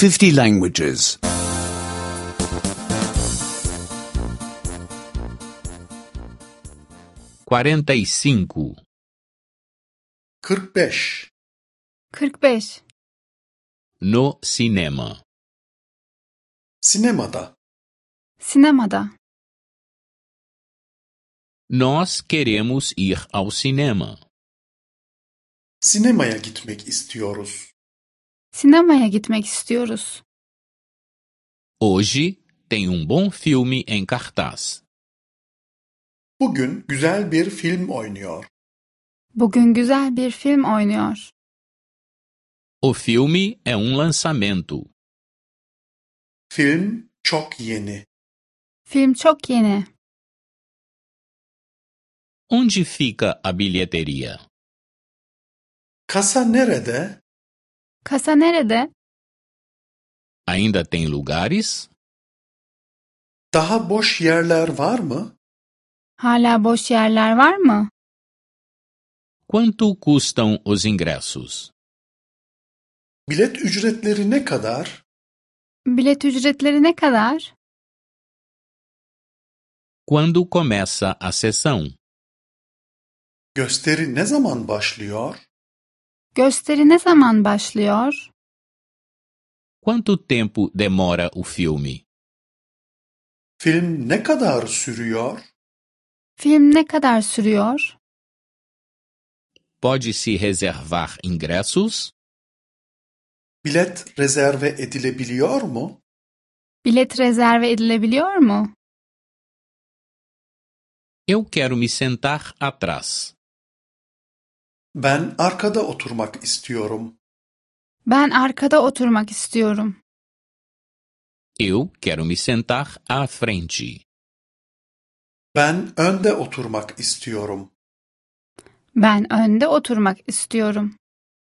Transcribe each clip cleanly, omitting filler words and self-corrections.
50 languages. 45. 45. 45. No cinema. Sinemada. Sinemada. Nós queremos ir ao cinema. Sinemaya gitmek istiyoruz. Sinemaya gitmek istiyoruz. Hoje tem bom filme em cartaz. Bugün güzel bir film oynuyor. Bugün güzel bir film oynuyor. O filme é lançamento. Film çok yeni. Film çok yeni. Onde fica a bilheteria? Kasa nerede? Kasa nerede? Ainda tem lugares? Daha boş yerler var mı? Hala boş yerler var mı? Quanto custam os ingressos? Bilet ücretleri ne kadar? Bilet ücretleri ne kadar? Quando começa a sessão? Gösteri ne zaman başlıyor? Gösteri ne zaman başlıyor? Quanto tempo demora o filme? Film ne kadar sürüyor? Film ne kadar sürüyor? Pode-se reservar ingressos? Bilet rezerve edilebiliyor mu? Bilet rezerve edilebiliyor mu? Eu quero me sentar atrás. Ben arkada oturmak istiyorum. Ben arkada oturmak istiyorum. Eu quero me sentar à frente. Ben önde oturmak istiyorum. Ben önde oturmak istiyorum.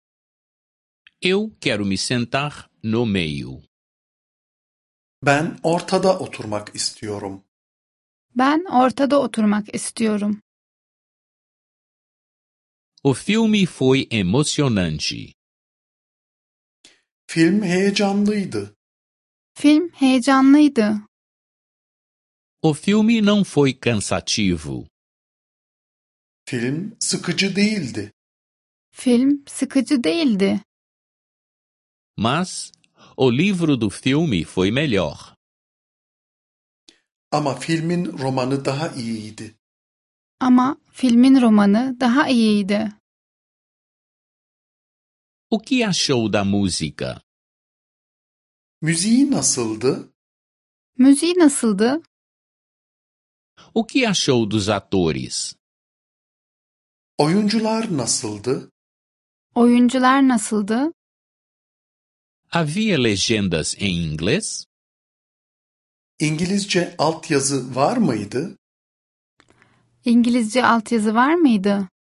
Eu quero me sentar no meio. Ben ortada oturmak istiyorum. Ben ortada oturmak istiyorum. O filme foi emocionante. Film heyecanlıydı. Film heyecanlıydı. O filme não foi cansativo. Film sıkıcı değildi. Film sıkıcı değildi. Mas o livro do filme foi melhor. Ama filmin romanı daha iyiydi. Ama filmin romanı daha iyiydi. O que achou da música? Müziği nasıldı? Müziği nasıldı? O que achou dos atores? Oyuncular nasıldı? Oyuncular nasıldı? Havia legendas em inglês? İngilizce altyazı var mıydı? İngilizce altyazı var mıydı?